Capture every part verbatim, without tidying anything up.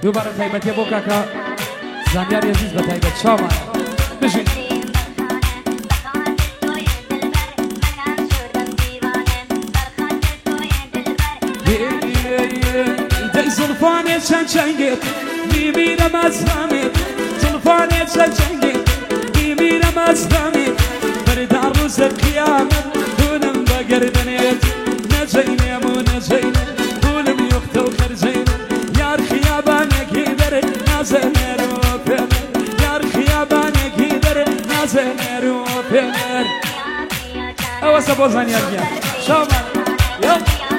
دووبارە تایبەتیە بۆ کاکە زانیاری عزیز بە تایبەت چاومان بژین دەی زولفانێ چەند چەنگێت میمیرە مەزرامێت زولفانێ چەند چەنگێت میمیرە مەزرامێت بەردا ڕووزە قیامەت هونم بەگەردنێت نەجەینێم و نەجەینێ هونم یوختە و خەرجەینێ یار خیابانێکی دەرێ نازەنێر و پێمەر یار خیابانێکی دەرێ نازەنێر و پێمەر ئەوەسە بۆ زانیارگیان شاومان یەڵ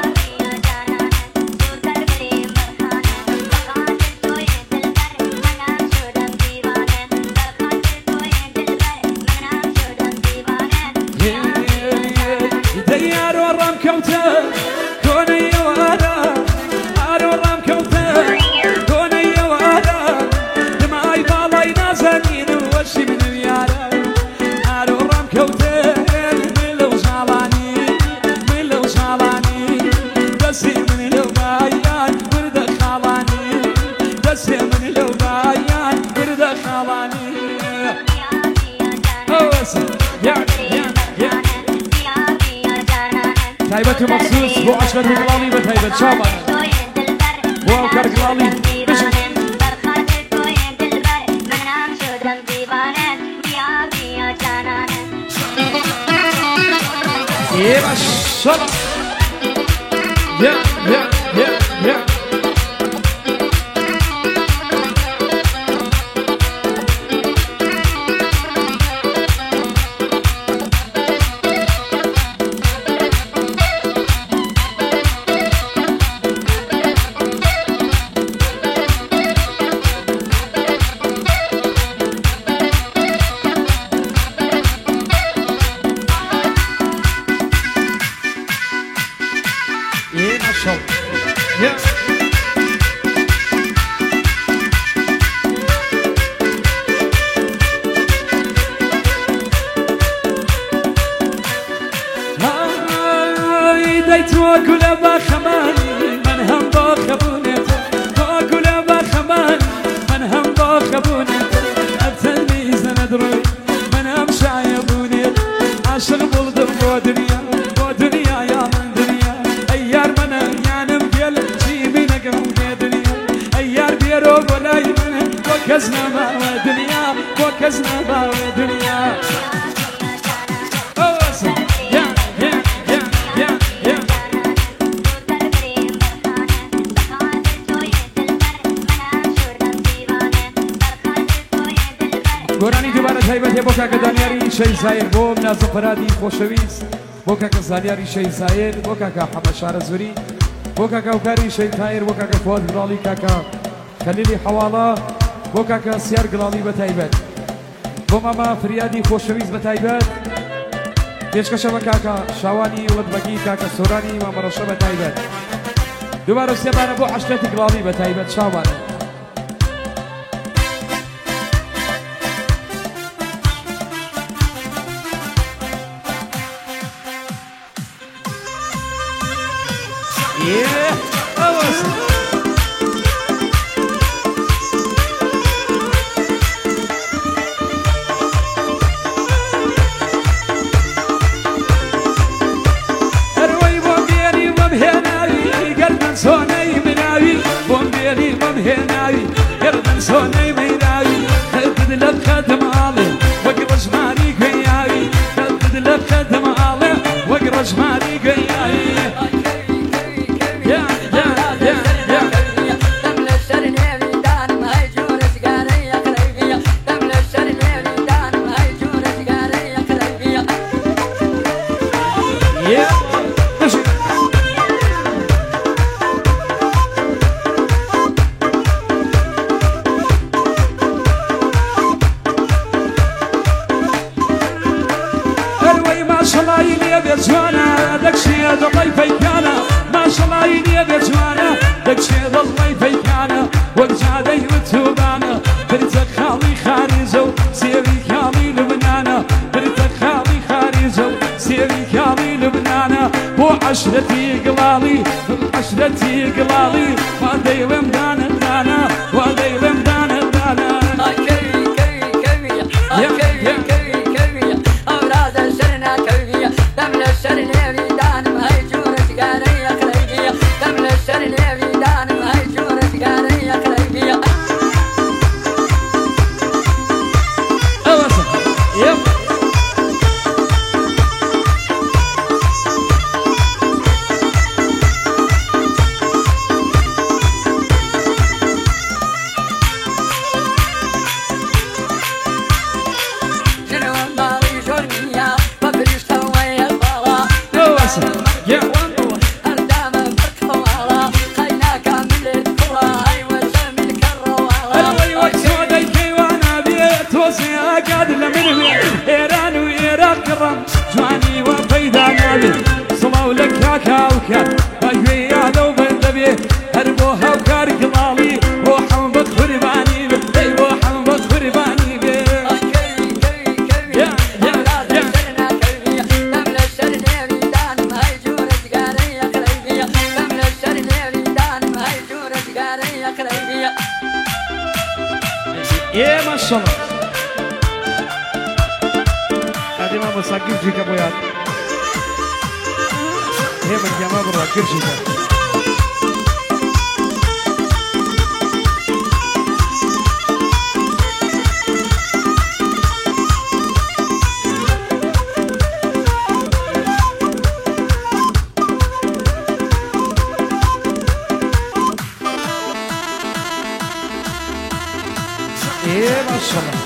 تایبەت و مەخصوص بۆ عەشرەت گڵاڵی بە تایبەت چاوانە بۆ ئەو کەرگڵاڵی بژن ئێ ماشەڵڵا یە یە یە یە گۆرانی دووبارە تایبەتێ بۆ کاکە دانیاری شەیزایر بۆ منازم فەرادی خۆشەویست بۆ کاکە زانیاری شەیزایر بۆ کاکە حەمەد شارەزووری بۆ کاکە هەوکاری شەیتایر بۆ کاکە فواد گڵاڵی کاکە خەلیلی حەواڵە بۆ کاکە سیار گڵاڵی بە تایبەت بۆ ماما فریادی خۆشەویست بە تایبەت پێشکەشە بە کاکە شاوانی وڵەتبەگی کاکە سۆرانی مامەڕەشە بە تایبەت دووبارە سێبانە بۆ عەشرەتی گڵاڵی بە تایبەت چاوانە Yeah, that was صوني مناوي بومبيلي ممهناوي قربن صوني مناوي خدد لك خدم علي وقرج ماري قياوي خدد لك خدم علي وقرج ماري قياوي يا يا يا يا تمل الشرني ميدان ما يجون سقاري يا قلبي تمل الشرني ميدان ما يجون سقاري يا قلبي يا جوانا دك شيء ضلي فيكانا ما شاء الله يني بجوانا دك شيء ضلي فيكانا وجادي وتوبانا برتك خالي خارجو سيري خالي لبنانا برتك خالي خارجو سيري خالي لبنانا بو عشرتي قلالي عشرتي قلالي ما ديوم دانا دانا يا كريم ايه ما شاء الله هذه ما مساكين جيك ابو ياد هي من جماعه برا كرشي ايه ما شاء الله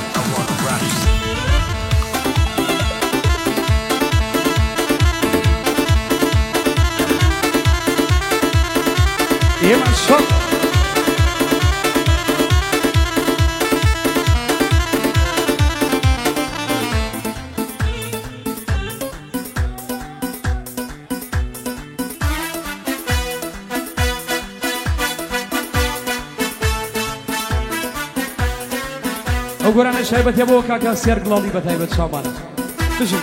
ايه ما شاء الله أقول أنا شايبة يبوك كاكا سير قلالي بتايبة شامانة تجي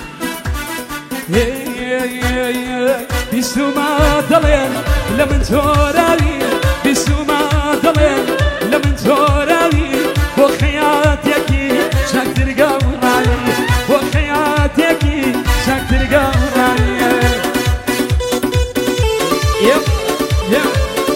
بيسو ما دلين لمن توراوي بيسو ما دلين لمن توراوي وخياتك شاك ترقى وراي وخياتك شاك ترقى وراي يب يب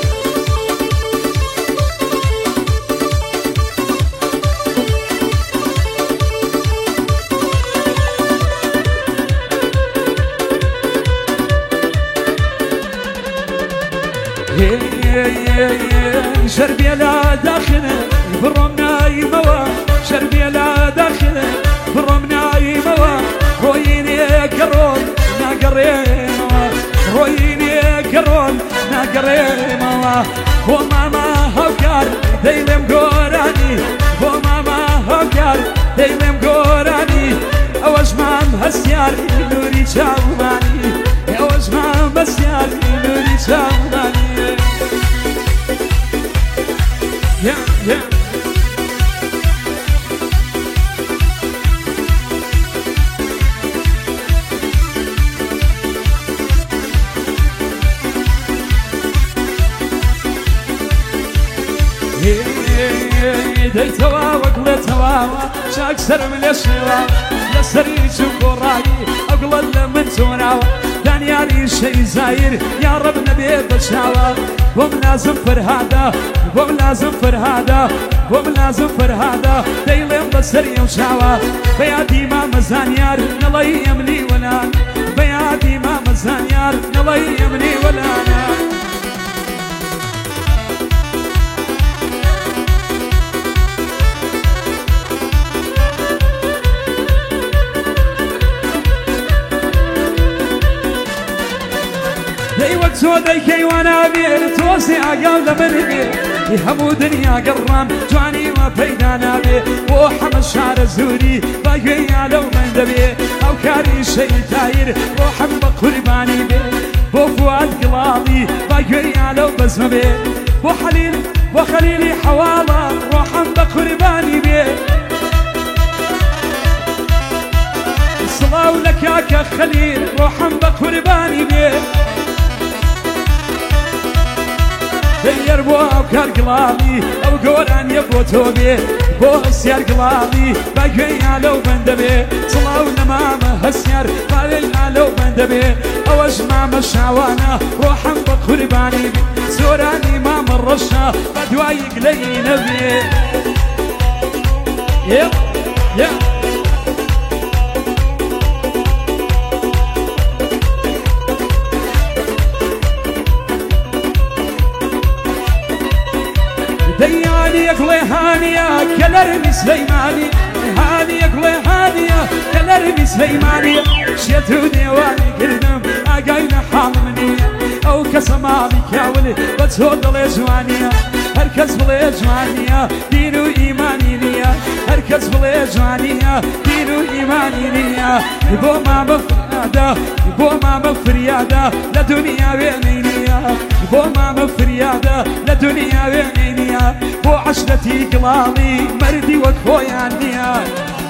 شربي لا داخله برمنا يموا شربي لا داخله برمنا يموا رويني قرون ناقريما رويني قرون ناقريما وماما هوكار ديلم قوراني وماما هوكار ديلم قوراني اوجمام هسيار نوري شاوماني اوجمام هسيار نوري شاوماني Yeah, yeah. دي توا وقل توا شاك سر من الشوا لسري شوفو راي اقل من توناوا دانيالي شي زاير يا رب نبي بشاوا وملازم فرهادا وملازم فرهادا وملازم فرهادا ديلم بسري وشاوا بيادي ما مزانيار نلي يمني ولان بيادي ما مزانيار نلي يمني ولانا دي وقت وديكي وانا بير توسي عقال لمن بير يهمو دنيا قرام جواني ما بيدانا بير وحم الشعر زوري باقي لو من دبي او كاري شي تاير وحم بقرباني بير وفواد قلالي باقي لو بزم بير وحليل وخليلي حوالا وحم بقرباني بير الصلاة لك يا خليل وحم بقرباني بير دير بو كار قلالي او قولان يبو توبي بو السيار قلالي باقي لو بندبي صلاو نمامه هالسيار بالي لو بندبي او اجمام الشعوانه روحا بقرباني سوراني ما مرشنا بدوايق لي نبي يب يب دياني يقلي هانية كالرمي سليماني هاني يقلي هانية كالرمي سليماني شيتو ديواني قلنم اقاينا حالمني او كسمامي كاولي بتهود لي جوانية هركز بلي جوانية دينو ايماني ليا هركز بلي جوانية دينو ايماني ليا يبو ما مفريادة يبو ما مفريادة لدنيا بينينيا يبو ما مفريادة لدنيا بينينيا بو عشرتي قلالي مردي وكفويا النيا